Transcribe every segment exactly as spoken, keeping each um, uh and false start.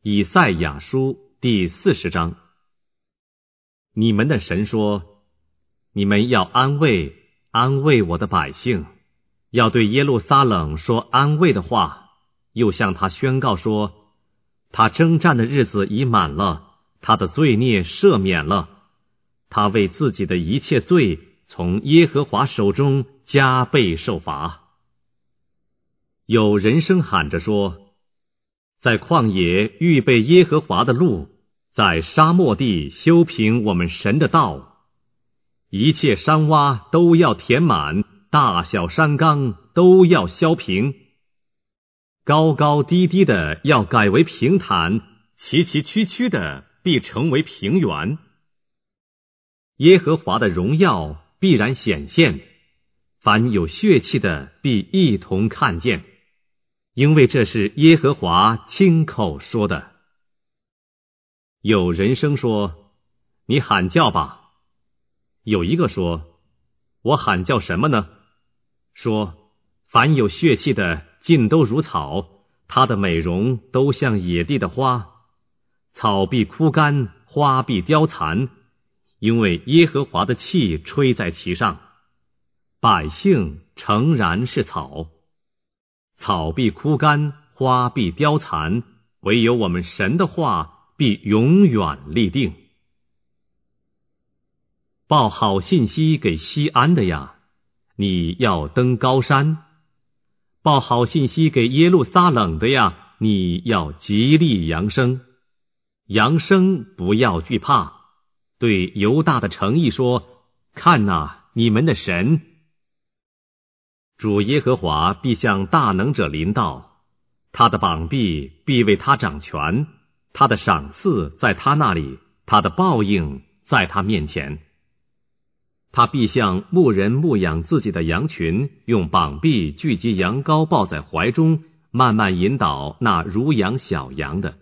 以赛亚书第四十章。你们的神说，你们要安慰安慰我的百姓，要对耶路撒冷说安慰的话，又向他宣告说，他征战的日子已满了，他的罪孽赦免了，他为自己的一切罪从耶和华手中加倍受罚。有人声喊着说，在旷野预备耶和华的路，在沙漠地修平我们神的道。一切山洼都要填满，大小山冈都要削平。高高低低的要改为平坦，崎崎岖岖的必成为平原。耶和华的荣耀必然显现，凡有血气的必一同看见，因为这是耶和华亲口说的。有人声说，你喊叫吧。有一个说，我喊叫什么呢？说，凡有血气的尽都如草，它的美容都像野地的花，草必枯干，花必凋残，因为耶和华的气吹在其上。百姓诚然是草，草必枯干，花必凋残，唯有我们神的话必永远立定。报好信息给西安的呀，你要登高山；报好信息给耶路撒冷的呀，你要极力扬声。扬声不要惧怕，对犹大的城邑说，看哪，你们的神。主耶和华必向大能者临到，他的膀臂必为他掌权，他的赏赐在他那里，他的报应在他面前。他必像牧人牧养自己的羊群，用膀臂聚集羊羔抱在怀中，慢慢引导那乳养小羊的。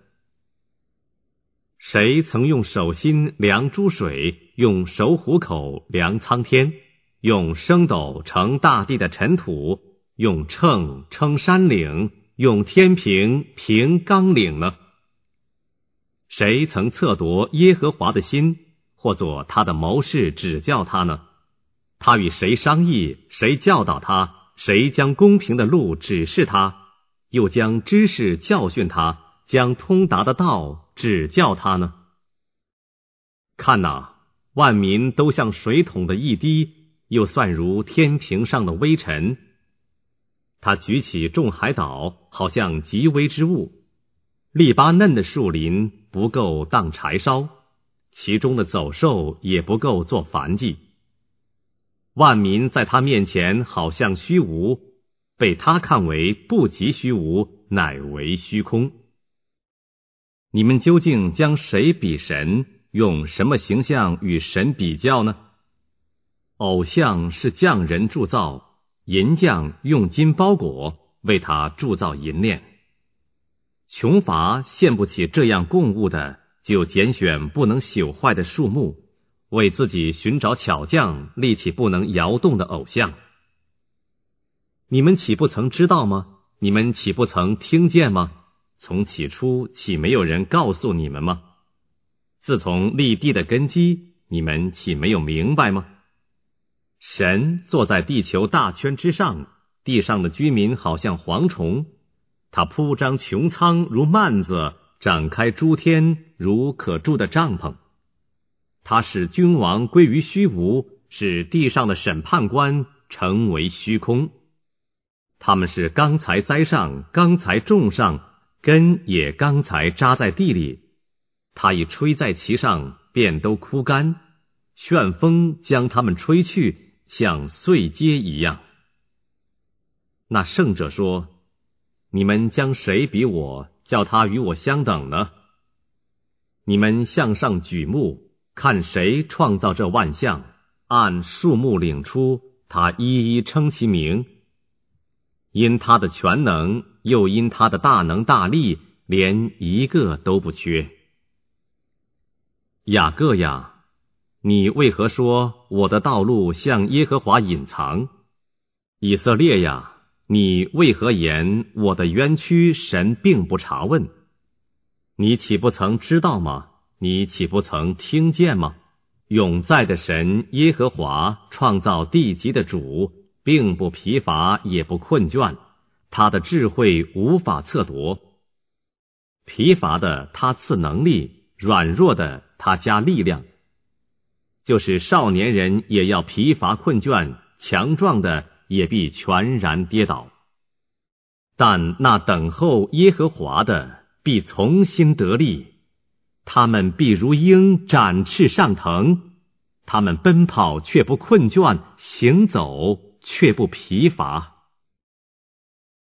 谁曾用手心量诸水，用手虎口量苍天，用升斗盛大地的尘土，用秤称山岭，用天平平冈岭呢？谁曾测夺耶和华的心，或作他的谋士指教他呢？他与谁商议，谁教导他，谁将公平的路指示他，又将知识教训他，将通达的道指教他呢？看哪，万民都像水桶的一滴，又算如天平上的微尘。他举起众海岛，好像极微之物。利巴嫩的树林不够当柴烧，其中的走兽也不够做燔祭。万民在他面前好像虚无，被他看为不及虚无，乃为虚空。你们究竟将谁比神，用什么形象与神比较呢？偶像是匠人铸造，银匠用金包裹，为他铸造银链。穷乏献不起这样供物的，就拣选不能朽坏的树木，为自己寻找巧匠，立起不能摇动的偶像。你们岂不曾知道吗？你们岂不曾听见吗？从起初岂没有人告诉你们吗？自从立地的根基，你们岂没有明白吗？神坐在地球大圈之上，地上的居民好像蝗虫，他铺张穹苍如幔子，展开诸天如可住的帐篷。他使君王归于虚无，使地上的审判官成为虚空。他们是刚才栽上，刚才种上，根也刚才扎在地里。他一吹在其上，便都枯干，旋风将他们吹去，像碎秸一样。那圣者说，你们将谁比我，叫他与我相等呢？你们向上举目，看谁创造这万象，按数目领出，他一一称其名。因他的全能，又因他的大能大力，连一个都不缺。雅各呀，你为何说我的道路向耶和华隐藏？以色列呀，你为何言我的冤屈神并不查问？ 你岂不曾知道吗？你岂不曾听见吗？永在的神耶和华，创造地极的主，并不疲乏也不困倦，他的智慧无法测度。疲乏的他赐能力，软弱的他加力量。就是少年人也要疲乏困倦，强壮的也必全然跌倒。但那等候耶和华的必从心得力，他们必如鹰展翅上腾，他们奔跑却不困倦，行走却不疲乏。